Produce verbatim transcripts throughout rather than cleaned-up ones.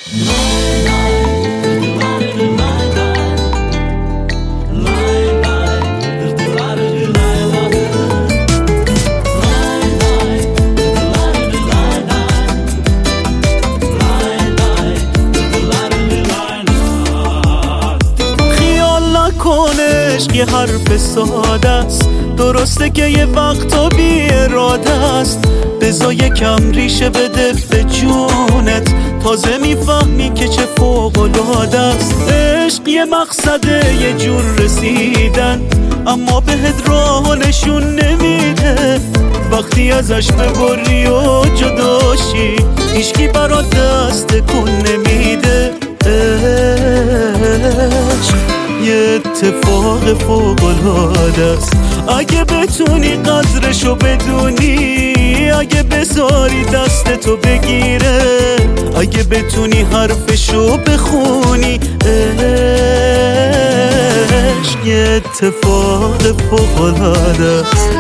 عشق یه حرف ساده است، درسته که یه وقتا بی اراده است. بذار یکم ریشه بده به جونت، تازه میفهمی که چه فوق‌العاده است. عشق یه مقصده، یه جور رسیدن، اما بهت راه نشون نمیده. وقتی ازش ببری و جداشی، هیچکی برات دست تکون نمیده. عشق یه اتفاق فوق‌العاده است، اگه بتونی قدرشو بدونی، اگه بذاری دستتو بگیره، اگه بتونی حرفشو بخونی. عشق یه اتفاق فوق‌العاده است.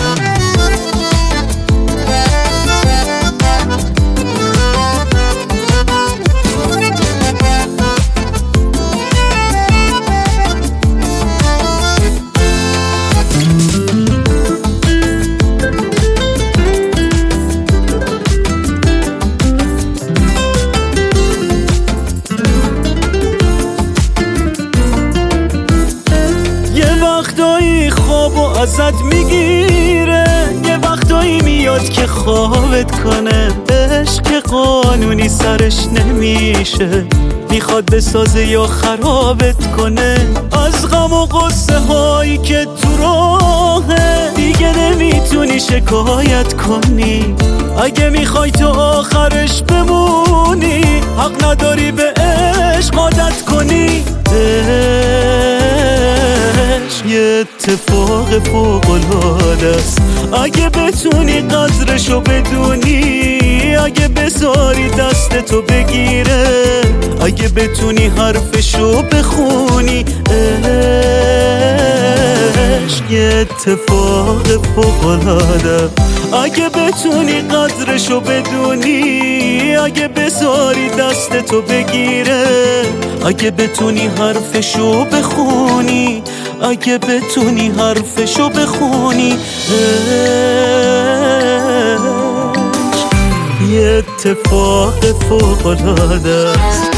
وقتایی خوابو ازت میگیره، یه وقتایی میاد که خوابت کنه. عشق قانونی سرش نمیشه، میخواد بسازه یا خرابت کنه. از غم و قصه هایی که تو راهه، دیگه نمیتونی شکایت کنی. اگه میخوای تو آخرش بمونی، حق نداری به عشق عادت کنی. یه اتفاق فوق‌العاده است، اگه بتونی قدرشو بدونی، اگه بذاری دستتو بگیره، اگه بتونی حرفشو بخونی. عشق یه اتفاق فوق‌العاده، اگه بتونی قدرشو بدونی، اگه بذاری دستتو بگیره، اگه بتونی حرفشو بخونی، اگه بتونی حرفشو بخونی. عشق یه اتفاق فوق‌العاده است.